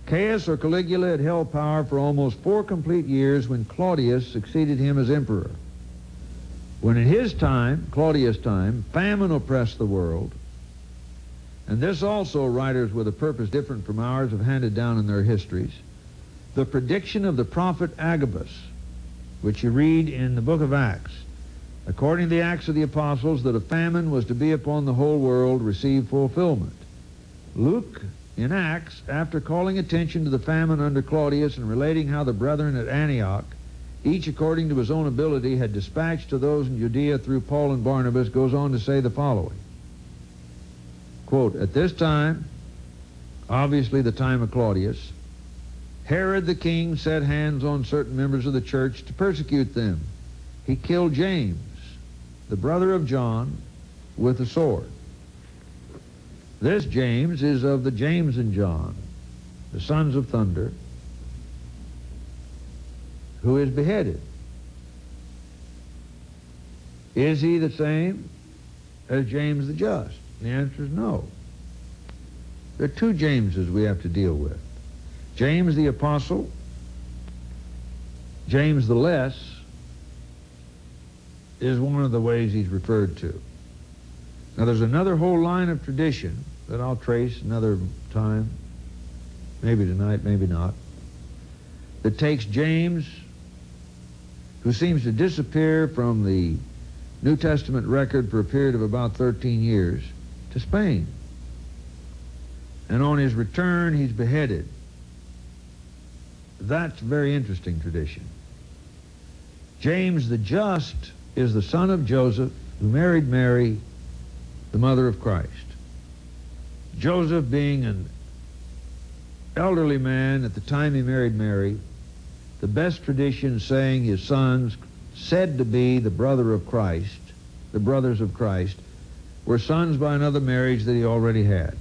Caius or Caligula had held power for almost 4 complete years when Claudius succeeded him as emperor. When in his time, Claudius' time, famine oppressed the world, and this also writers with a purpose different from ours have handed down in their histories, the prediction of the prophet Agabus, which you read in the book of Acts, according to the Acts of the Apostles, that a famine was to be upon the whole world, received fulfillment. Luke, in Acts, after calling attention to the famine under Claudius and relating how the brethren at Antioch, each according to his own ability, had dispatched to those in Judea through Paul and Barnabas, goes on to say the following, quote, "At this time," obviously the time of Claudius, "Herod the king set hands on certain members of the church to persecute them. He killed James, the brother of John, with a sword." This James is of the James and John, the sons of thunder, who is beheaded. Is he the same as James the Just? And the answer is no. There are 2 Jameses we have to deal with. James the Apostle, James the Less, is one of the ways he's referred to. Now there's another whole line of tradition that I'll trace another time, maybe tonight, maybe not, that takes James, who seems to disappear from the New Testament record for a period of about 13 years, to Spain. And on his return, he's beheaded. That's a very interesting tradition. James the Just is the son of Joseph, who married Mary, the mother of Christ. Joseph, being an elderly man at the time he married Mary, the best tradition saying his sons, said to be the brother of Christ, the brothers of Christ, were sons by another marriage that he already had.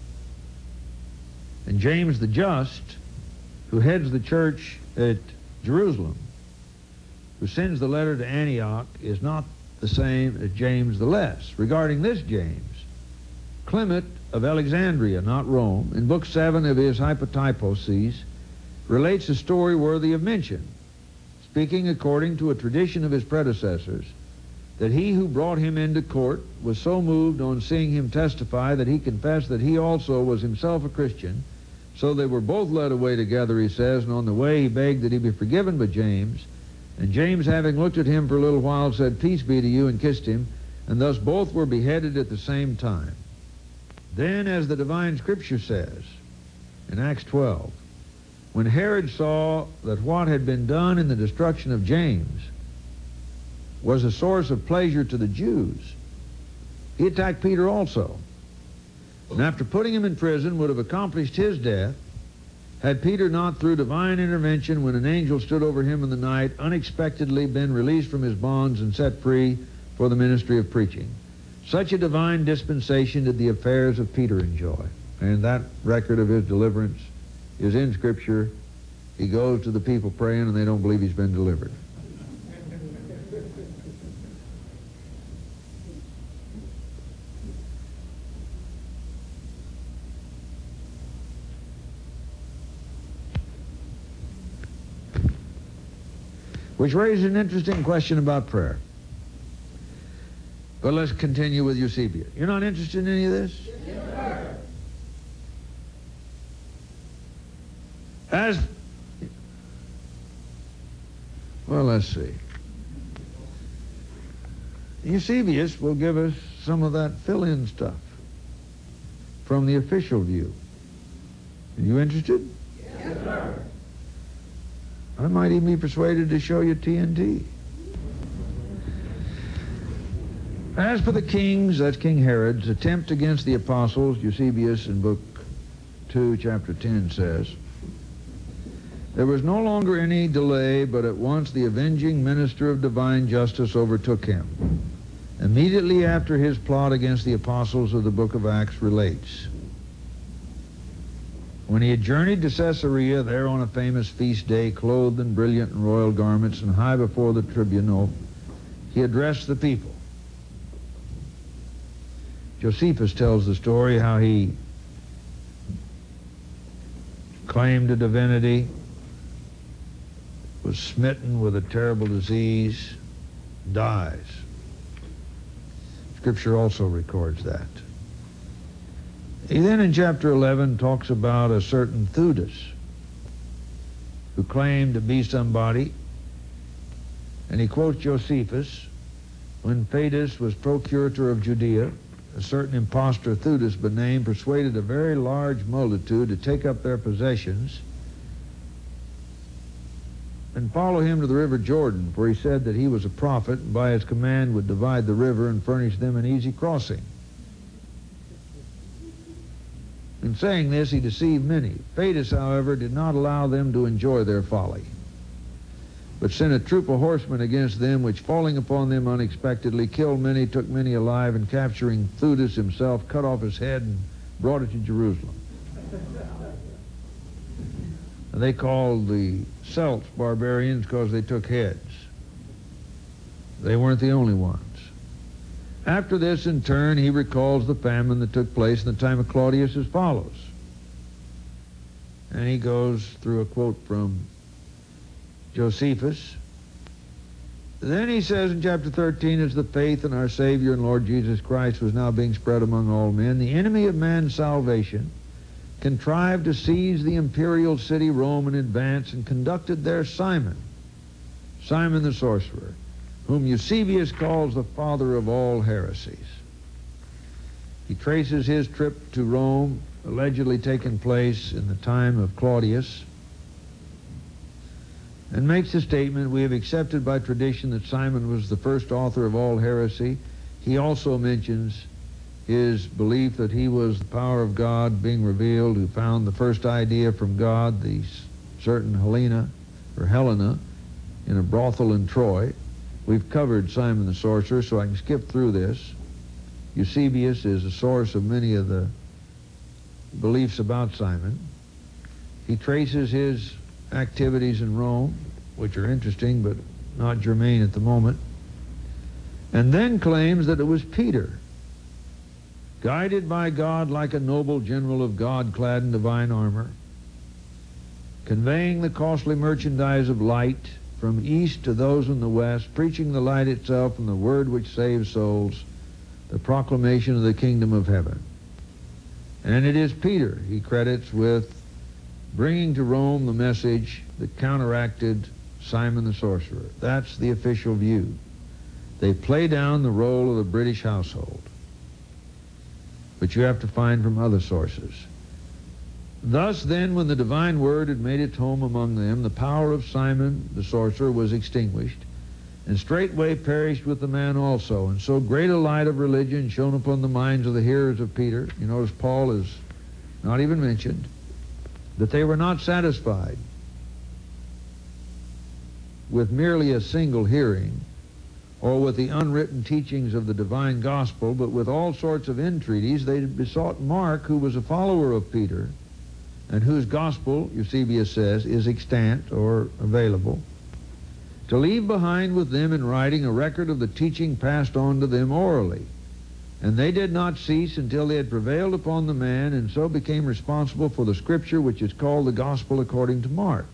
And James the Just, who heads the church at Jerusalem, who sends the letter to Antioch, is not the same as James the Less. Regarding this James, Clement of Alexandria, not Rome, in Book 7 of his Hypotyposes, relates a story worthy of mention, speaking according to a tradition of his predecessors, that he who brought him into court was so moved on seeing him testify that he confessed that he also was himself a Christian. So they were both led away together, he says, and on the way he begged that he be forgiven by James. And James, having looked at him for a little while, said, "Peace be to you," and kissed him. And thus both were beheaded at the same time. Then, as the divine scripture says in Acts 12, when Herod saw that what had been done in the destruction of James was a source of pleasure to the Jews, he attacked Peter also. And after putting him in prison, would have accomplished his death, had Peter not, through divine intervention, when an angel stood over him in the night, unexpectedly been released from his bonds and set free for the ministry of preaching. Such a divine dispensation did the affairs of Peter enjoy. And that record of his deliverance is in Scripture. He goes to the people praying, and they don't believe he's been delivered. Which raises an interesting question about prayer. But let's continue with Eusebius. You're not interested in any of this? Yes, sir. Well, let's see. Eusebius will give us some of that fill-in stuff from the official view. Are you interested? Yes, sir. I might even be persuaded to show you TNT. As for the king's, that's King Herod's, attempt against the apostles, Eusebius in Book 2, Chapter 10 says, there was no longer any delay, but at once the avenging minister of divine justice overtook him. Immediately after his plot against the apostles of the book of Acts relates. When he had journeyed to Caesarea, there on a famous feast day, clothed in brilliant and royal garments and high before the tribunal, he addressed the people. Josephus tells the story how he claimed a divinity, was smitten with a terrible disease, dies. Scripture also records that. He then in chapter 11 talks about a certain Theudas who claimed to be somebody, and he quotes Josephus, when Fadus was procurator of Judea, a certain impostor Theudas by name persuaded a very large multitude to take up their possessions and follow him to the river Jordan, for he said that he was a prophet, and by his command would divide the river and furnish them an easy crossing. In saying this, he deceived many. Fadus, however, did not allow them to enjoy their folly, but sent a troop of horsemen against them, which falling upon them unexpectedly, killed many, took many alive, and capturing Theudas himself, cut off his head and brought it to Jerusalem. And they called the Celts barbarians because they took heads. They weren't the only ones. After this, in turn, he recalls the famine that took place in the time of Claudius as follows. And he goes through a quote from Josephus. Then he says in chapter 13, as the faith in our Savior and Lord Jesus Christ was now being spread among all men, the enemy of man's salvation contrived to seize the imperial city Rome in advance, and conducted there Simon the sorcerer, whom Eusebius calls the father of all heresies. He traces his trip to Rome, allegedly taking place in the time of Claudius, and makes the statement, we have accepted by tradition that Simon was the first author of all heresy. He also mentions his belief that he was the power of God being revealed, who found the first idea from God, the certain Helena in a brothel in Troy. We've covered Simon the sorcerer, so I can skip through this. Eusebius is a source of many of the beliefs about Simon. He traces his activities in Rome, which are interesting but not germane at the moment, and then claims that it was Peter, guided by God like a noble general of God clad in divine armor, conveying the costly merchandise of light from east to those in the west, preaching the light itself and the word which saves souls, the proclamation of the kingdom of heaven. And it is Peter he credits with bringing to Rome the message that counteracted Simon the sorcerer. That's the official view. They play down the role of the British household, but you have to find from other sources. Thus then, when the divine word had made its home among them, the power of Simon the sorcerer was extinguished, and straightway perished with the man also. And so great a light of religion shone upon the minds of the hearers of Peter. You notice Paul is not even mentioned, that they were not satisfied with merely a single hearing or with the unwritten teachings of the divine gospel, but with all sorts of entreaties they besought Mark, who was a follower of Peter, and whose gospel, Eusebius says, is extant or available, to leave behind with them in writing a record of the teaching passed on to them orally. And they did not cease until they had prevailed upon the man, and so became responsible for the scripture which is called the gospel according to Mark.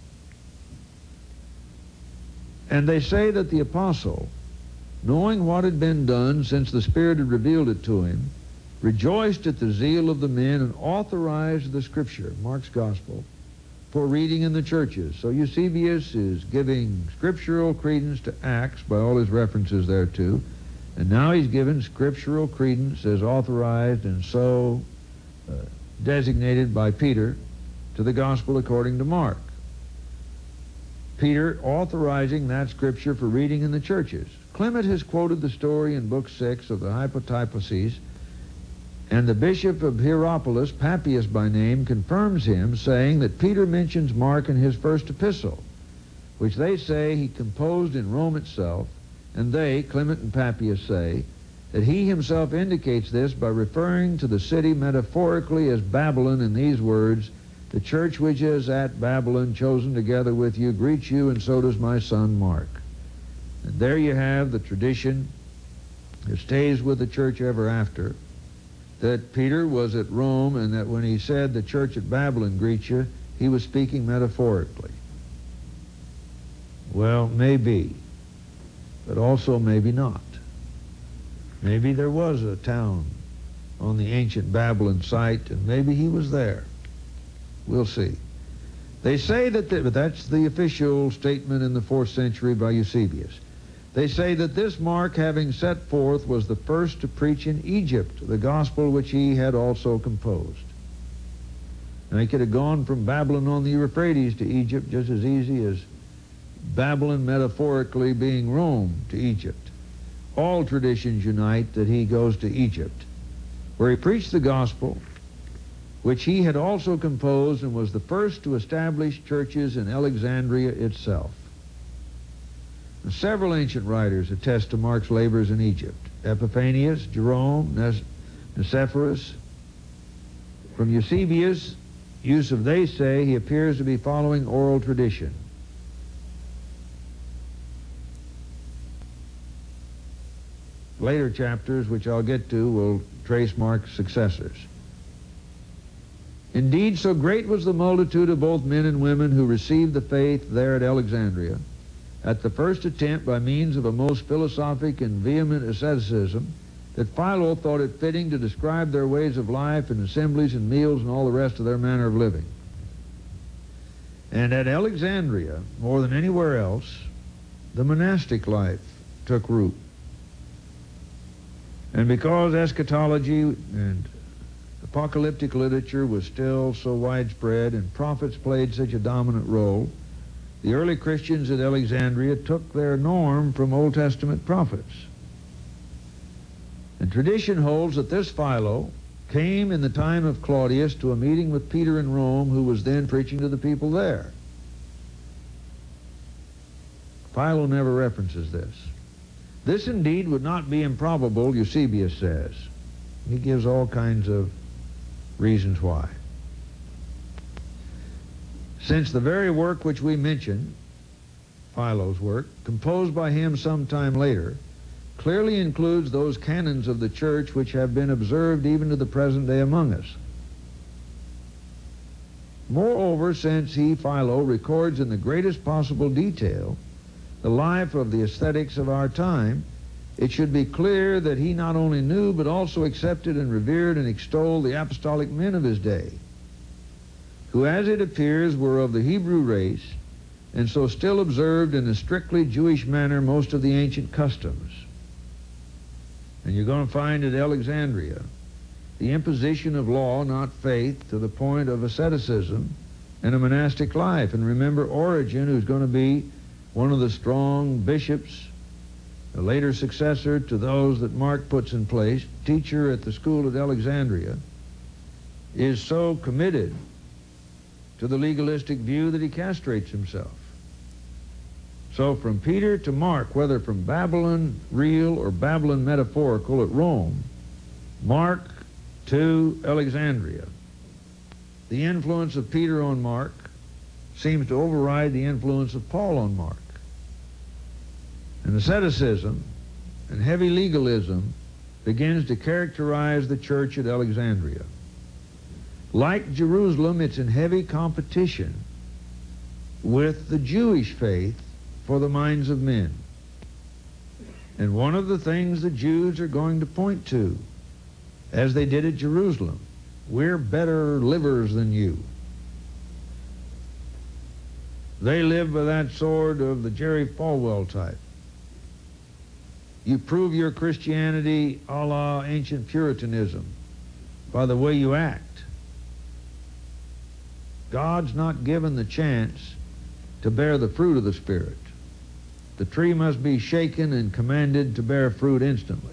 And they say that the apostle, knowing what had been done since the Spirit had revealed it to him, rejoiced at the zeal of the men and authorized the scripture, Mark's gospel, for reading in the churches. So Eusebius is giving scriptural credence to Acts by all his references thereto, and now he's given scriptural credence as authorized and so designated by Peter to the gospel according to Mark. Peter authorizing that scripture for reading in the churches. Clement has quoted the story in Book 6 of the Hypotyposes, and the bishop of Hierapolis, Papias by name, confirms him, saying that Peter mentions Mark in his first epistle, which they say he composed in Rome itself, and they, Clement and Papias, say that he himself indicates this by referring to the city metaphorically as Babylon in these words, "The church which is at Babylon, chosen together with you, greets you, and so does my son Mark." And there you have the tradition that stays with the church ever after, that Peter was at Rome, and that when he said the church at Babylon greets you, he was speaking metaphorically. Well, maybe, but also maybe not. Maybe there was a town on the ancient Babylon site, and maybe he was there. We'll see. They say that, but that's the official statement in the 4th century by Eusebius. They say that this Mark, having set forth, was the first to preach in Egypt the gospel which he had also composed. And he could have gone from Babylon on the Euphrates to Egypt just as easy as Babylon metaphorically being Rome to Egypt. All traditions unite that he goes to Egypt, where he preached the gospel, which he had also composed, and was the first to establish churches in Alexandria itself. And several ancient writers attest to Mark's labors in Egypt. Epiphanius, Jerome, Nicephorus. From Eusebius' use of "they say," he appears to be following oral tradition. Later chapters, which I'll get to, will trace Mark's successors. Indeed, so great was the multitude of both men and women who received the faith there at Alexandria, at the first attempt by means of a most philosophic and vehement asceticism, that Philo thought it fitting to describe their ways of life and assemblies and meals and all the rest of their manner of living. And at Alexandria, more than anywhere else, the monastic life took root. And because eschatology and apocalyptic literature was still so widespread and prophets played such a dominant role, the early Christians at Alexandria took their norm from Old Testament prophets. And tradition holds that this Philo came in the time of Claudius to a meeting with Peter in Rome, who was then preaching to the people there. Philo never references this. This indeed would not be improbable, Eusebius says. He gives all kinds of reasons why. Since the very work which we mention, Philo's work, composed by him some time later, clearly includes those canons of the church which have been observed even to the present day among us. Moreover, since he, Philo, records in the greatest possible detail the life of the ascetics of our time, it should be clear that he not only knew but also accepted and revered and extolled the apostolic men of his day, who, as it appears, were of the Hebrew race, and so still observed in a strictly Jewish manner most of the ancient customs. And you're going to find at Alexandria the imposition of law, not faith, to the point of asceticism and a monastic life. And remember Origen, who's going to be one of the strong bishops, a later successor to those that Mark puts in place, teacher at the school at Alexandria, is so committed to the legalistic view that he castrates himself. So from Peter to Mark, whether from Babylon real or Babylon metaphorical at Rome, Mark to Alexandria, the influence of Peter on Mark seems to override the influence of Paul on Mark. And asceticism and heavy legalism begins to characterize the church at Alexandria. Like Jerusalem, it's in heavy competition with the Jewish faith for the minds of men. And one of the things the Jews are going to point to, as they did at Jerusalem, we're better livers than you. They live by that sword of the Jerry Falwell type. You prove your Christianity a la ancient Puritanism by the way you act. God's not given the chance to bear the fruit of the Spirit. The tree must be shaken and commanded to bear fruit instantly.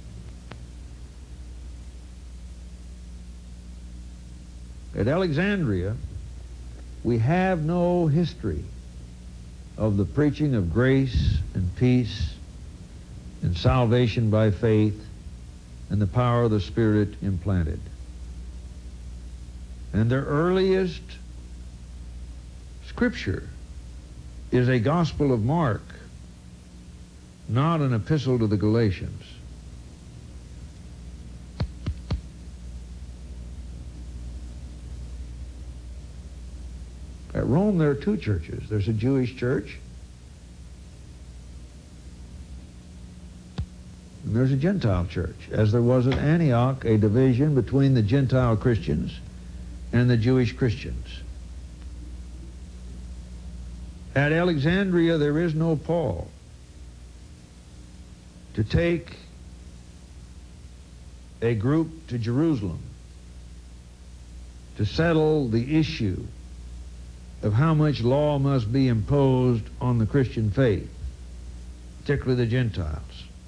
At Alexandria, we have no history of the preaching of grace and peace and salvation by faith and the power of the Spirit implanted. And their earliest scripture is a Gospel of Mark, not an epistle to the Galatians. At Rome, there are two churches. There's a Jewish church, and there's a Gentile church. As there was at Antioch, a division between the Gentile Christians and the Jewish Christians. At Alexandria, there is no Paul to take a group to Jerusalem to settle the issue of how much law must be imposed on the Christian faith, particularly the Gentiles.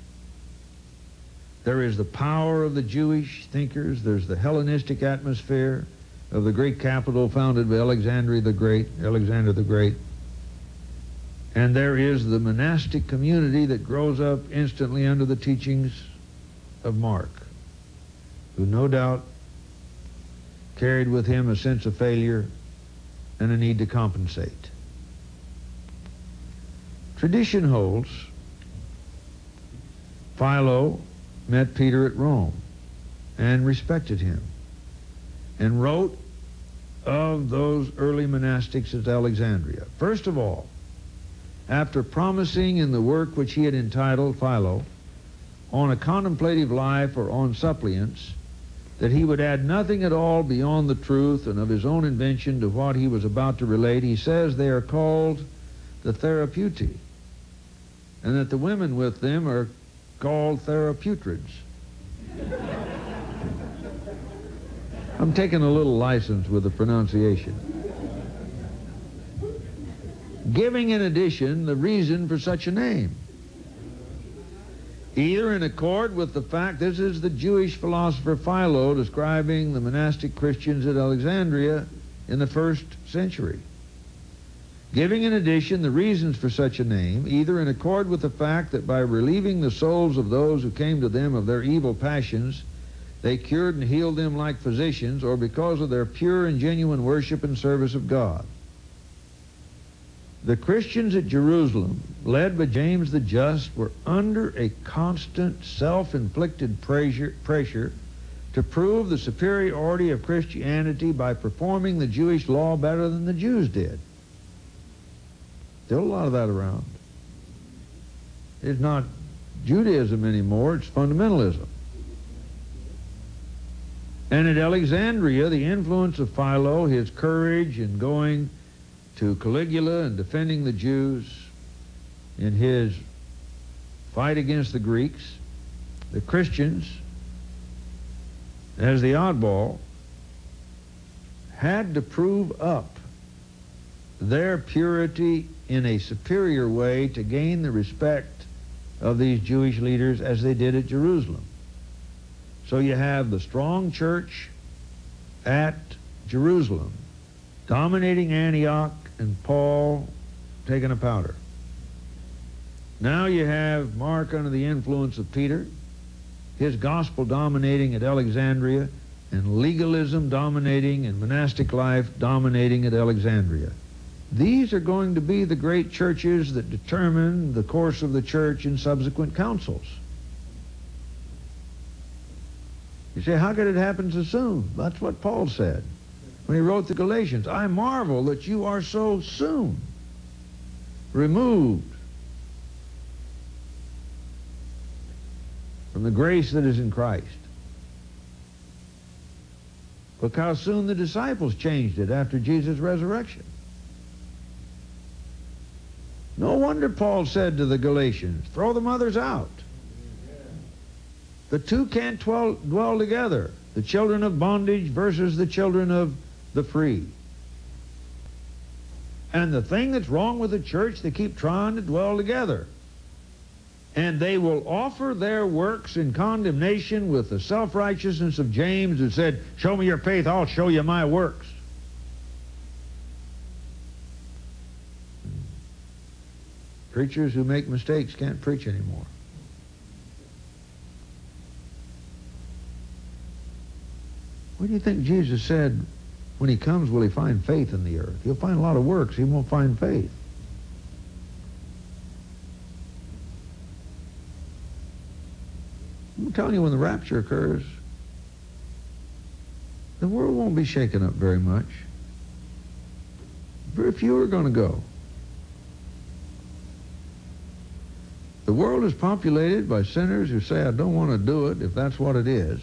There is the power of the Jewish thinkers. There's the Hellenistic atmosphere of the Greek capital founded by Alexander the Great. And there is the monastic community that grows up instantly under the teachings of Mark, who no doubt carried with him a sense of failure and a need to compensate. Tradition holds Philo met Peter at Rome and respected him and wrote of those early monastics at Alexandria. First of all, after promising in the work which he had entitled, Philo, on a contemplative life or on suppliants, that he would add nothing at all beyond the truth and of his own invention to what he was about to relate, he says they are called the Therapeuti, and that the women with them are called Theraputrids. I'm taking a little license with the pronunciation. Giving in addition the reason for such a name, either in accord with the fact, this is the Jewish philosopher Philo describing the monastic Christians at Alexandria in the first century. Giving in addition the reasons for such a name, either in accord with the fact that by relieving the souls of those who came to them of their evil passions, they cured and healed them like physicians, or because of their pure and genuine worship and service of God. The Christians at Jerusalem, led by James the Just, were under a constant self-inflicted pressure to prove the superiority of Christianity by performing the Jewish law better than the Jews did. Still a lot of that around. It's not Judaism anymore, it's fundamentalism. And at Alexandria, the influence of Philo, his courage in going to Caligula and defending the Jews in his fight against the Greeks, the Christians, as the oddball, had to prove up their purity in a superior way to gain the respect of these Jewish leaders as they did at Jerusalem. So you have the strong church at Jerusalem dominating Antioch and Paul taking a powder. Now you have Mark under the influence of Peter, his gospel dominating at Alexandria, and legalism dominating and monastic life dominating at Alexandria. These are going to be the great churches that determine the course of the church in subsequent councils. You say, how could it happen so soon? That's what Paul said when he wrote the Galatians. I marvel that you are so soon removed from the grace that is in Christ. Look how soon the disciples changed it after Jesus' resurrection. No wonder Paul said to the Galatians, throw the mothers out. The two can't dwell together. The children of bondage versus the children of the free. And the thing that's wrong with the church, they keep trying to dwell together. And they will offer their works in condemnation with the self-righteousness of James, who said, show me your faith, I'll show you my works. Preachers who make mistakes can't preach anymore. What do you think Jesus said when he comes, will he find faith in the earth? He'll find a lot of works, he won't find faith. I'm telling you, when the rapture occurs, the world won't be shaken up very much. Very few are going to go. The world is populated by sinners who say, I don't want to do it if that's what it is.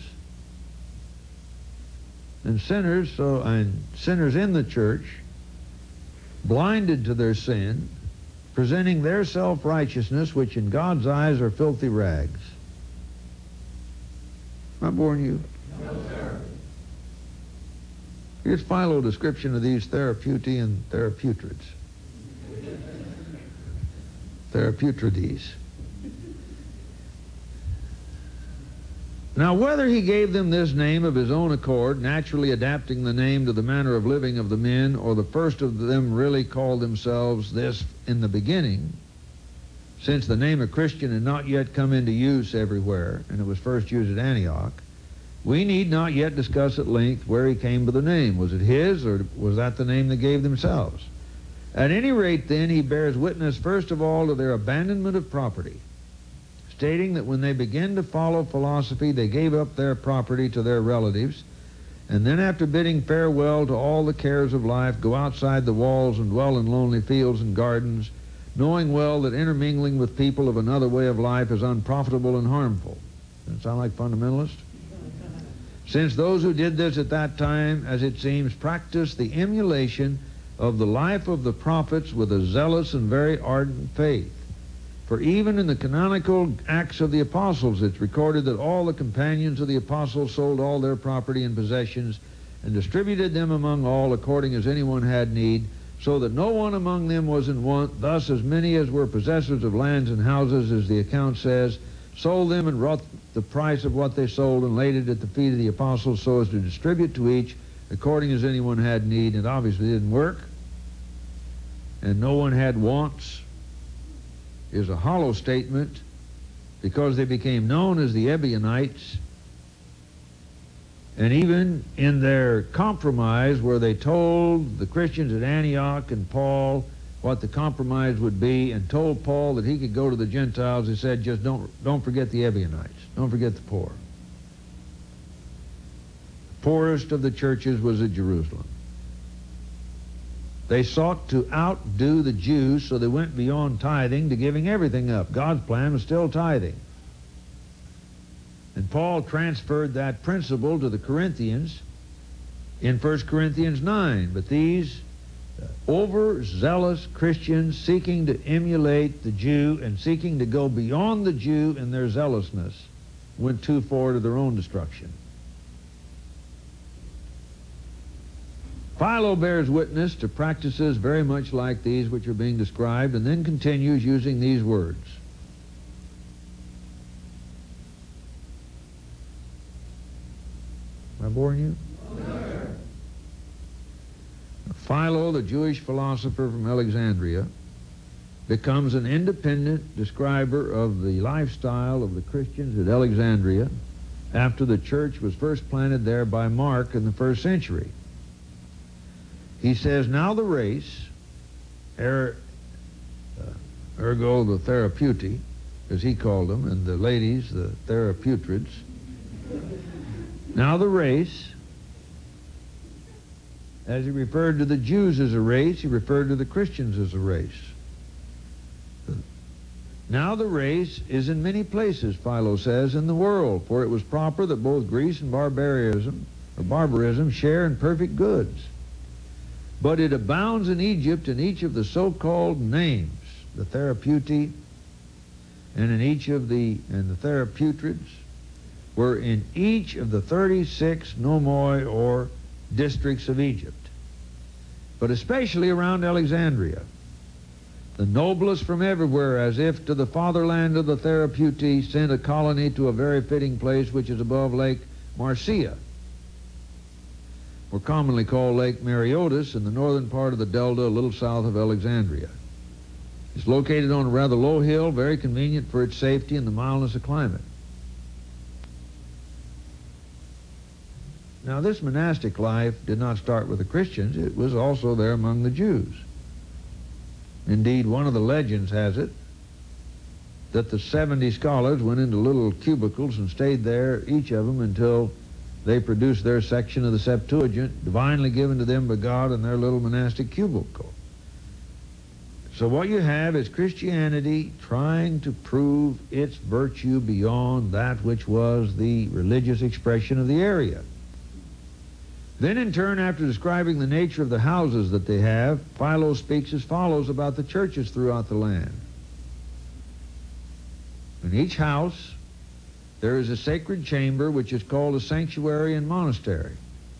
And sinners in the church, blinded to their sin, presenting their self-righteousness, which in God's eyes are filthy rags. Am I boring you? No, sir. Here's Philo's description of these Therapeutae and Theraputrids. Theraputrides. Now, whether he gave them this name of his own accord, naturally adapting the name to the manner of living of the men, or the first of them really called themselves this in the beginning, since the name of Christian had not yet come into use everywhere, and it was first used at Antioch, we need not yet discuss at length where he came by the name. Was it his, or was that the name they gave themselves? At any rate, then, he bears witness first of all to their abandonment of property, stating that when they began to follow philosophy, they gave up their property to their relatives, and then after bidding farewell to all the cares of life, go outside the walls and dwell in lonely fields and gardens, knowing well that intermingling with people of another way of life is unprofitable and harmful. Does that sound like fundamentalists? Since those who did this at that time, as it seems, practiced the emulation of the life of the prophets with a zealous and very ardent faith. For even in the canonical Acts of the Apostles, it's recorded that all the companions of the apostles sold all their property and possessions and distributed them among all according as anyone had need, so that no one among them was in want. Thus, as many as were possessors of lands and houses, as the account says, sold them and wrought the price of what they sold and laid it at the feet of the apostles so as to distribute to each according as anyone had need. It obviously didn't work, and no one had wants is a hollow statement, because they became known as the Ebionites, and even in their compromise where they told the Christians at Antioch and Paul what the compromise would be, and told Paul that he could go to the Gentiles, they said, just don't forget the Ebionites, don't forget the poor. The poorest of the churches was at Jerusalem. They sought to outdo the Jews, so they went beyond tithing to giving everything up. God's plan was still tithing. And Paul transferred that principle to the Corinthians in 1 Corinthians 9. But these overzealous Christians, seeking to emulate the Jew and seeking to go beyond the Jew in their zealousness, went too far to their own destruction. Philo bears witness to practices very much like these which are being described, and then continues using these words. Am I boring you? No. Philo, the Jewish philosopher from Alexandria, becomes an independent describer of the lifestyle of the Christians at Alexandria after the church was first planted there by Mark in the 1st century. He says, now the race, ergo the Therapeutae, as he called them, and the ladies, the Theraputrids. Now the race, as he referred to the Jews as a race, he referred to the Christians as a race. Now the race is in many places, Philo says, in the world, for it was proper that both Greece and barbarism share in perfect goods. But it abounds in Egypt in each of the so-called names, the Therapeutae, and in each of the Theraputrids, were in each of the 36 nomoi, or districts of Egypt, but especially around Alexandria. The noblest from everywhere, as if to the fatherland of the Therapeutae, sent a colony to a very fitting place which is above Lake Marcia, or commonly called Lake Mareotis, in the northern part of the delta, a little south of Alexandria. It's located on a rather low hill, very convenient for its safety and the mildness of climate. Now, this monastic life did not start with the Christians. It was also there among the Jews. Indeed, one of the legends has it that the 70 scholars went into little cubicles and stayed there, each of them, until they produced their section of the Septuagint, divinely given to them by God in their little monastic cubicle. So what you have is Christianity trying to prove its virtue beyond that which was the religious expression of the area. Then in turn, after describing the nature of the houses that they have, Philo speaks as follows about the churches throughout the land. In each house, there is a sacred chamber which is called a sanctuary and monastery,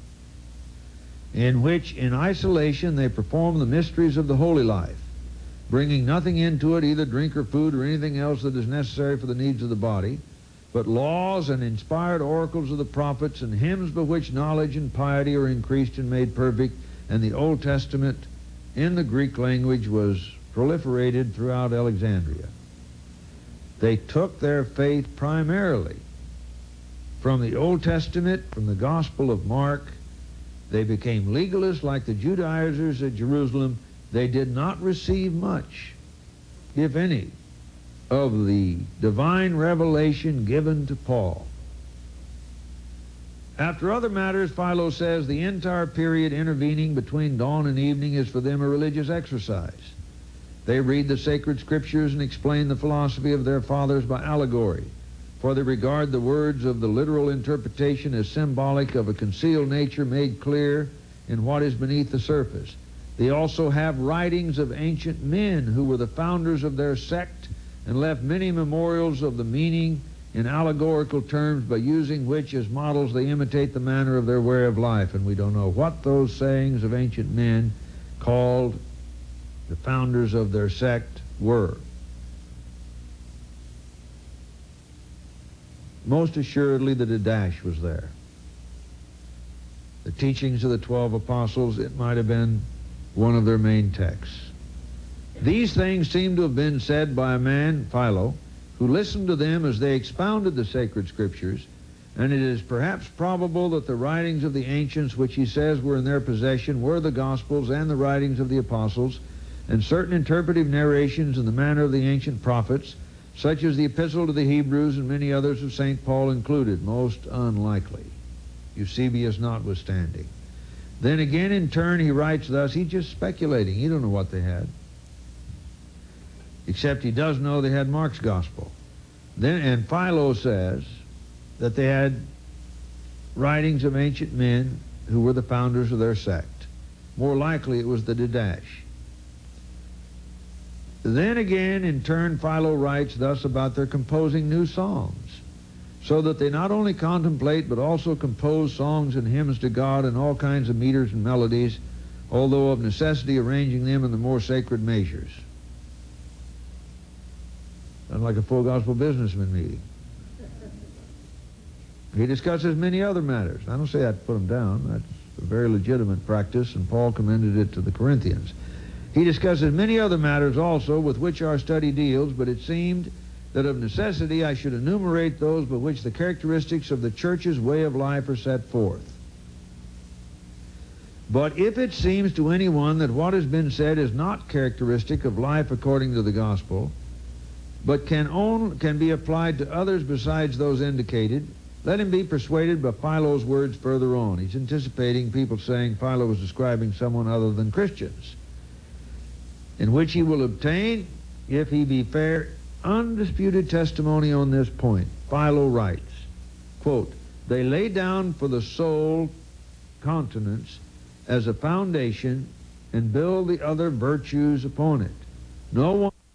in which in isolation they perform the mysteries of the holy life, bringing nothing into it, either drink or food or anything else that is necessary for the needs of the body, but laws and inspired oracles of the prophets and hymns by which knowledge and piety are increased and made perfect. And the Old Testament in the Greek language was proliferated throughout Alexandria. They took their faith primarily from the Old Testament, from the Gospel of Mark. They became legalists like the Judaizers at Jerusalem. They did not receive much, if any, of the divine revelation given to Paul. After other matters, Philo says the entire period intervening between dawn and evening is for them a religious exercise. They read the sacred scriptures and explain the philosophy of their fathers by allegory, for they regard the words of the literal interpretation as symbolic of a concealed nature made clear in what is beneath the surface. They also have writings of ancient men who were the founders of their sect and left many memorials of the meaning in allegorical terms, by using which as models they imitate the manner of their way of life. And we don't know what those sayings of ancient men called the founders of their sect were. Most assuredly the Didache was there. The teachings of the 12 apostles, it might have been one of their main texts. These things seem to have been said by a man, Philo, who listened to them as they expounded the sacred scriptures, and it is perhaps probable that the writings of the ancients, which he says were in their possession, were the Gospels and the writings of the apostles, and certain interpretive narrations in the manner of the ancient prophets, such as the Epistle to the Hebrews and many others of St. Paul included. Most unlikely, Eusebius notwithstanding. Then again, in turn, he writes thus. He's just speculating. He don't know what they had, except he does know they had Mark's Gospel. Then, and Philo says that they had writings of ancient men who were the founders of their sect. More likely it was the Didache. Then again, in turn, Philo writes thus about their composing new songs, so that they not only contemplate but also compose songs and hymns to God in all kinds of meters and melodies, although of necessity arranging them in the more sacred measures. Sounds like a full gospel businessman meeting. He discusses many other matters. I don't say that to put him down. That's a very legitimate practice, and Paul commended it to the Corinthians. He discusses many other matters also with which our study deals, but it seemed that of necessity I should enumerate those by which the characteristics of the church's way of life are set forth. But if it seems to anyone that what has been said is not characteristic of life according to the gospel, but can be applied to others besides those indicated, let him be persuaded by Philo's words further on. He's anticipating people saying Philo was describing someone other than Christians, in which he will obtain, if he be fair, undisputed testimony on this point. Philo writes, quote, "They lay down for the soul continence as a foundation and build the other virtues upon it. No one